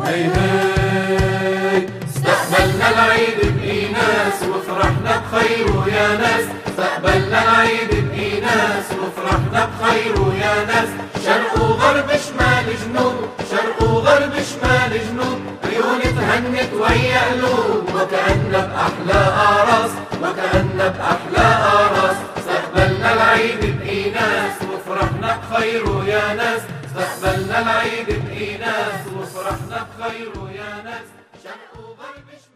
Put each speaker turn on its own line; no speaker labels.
هي هي استقبلنا العيد بإيناس وفرحنا بخيره يا ناس، استقبلنا العيد بإيناس وفرحنا بخيره يا ناس. شرق وغرب شمال جنوب، شرق وغرب شمال جنوب، عيون تهنت ويا قلوب، وكأننا بأحلى أعراس، وكأننا بأحلى أعراس. استقبلنا العيد بإيناس وفرحنا بخيره يا ناس، استقبلنا العيد بإيناس وفرحنا بخيره يا ناس. شرق وغرب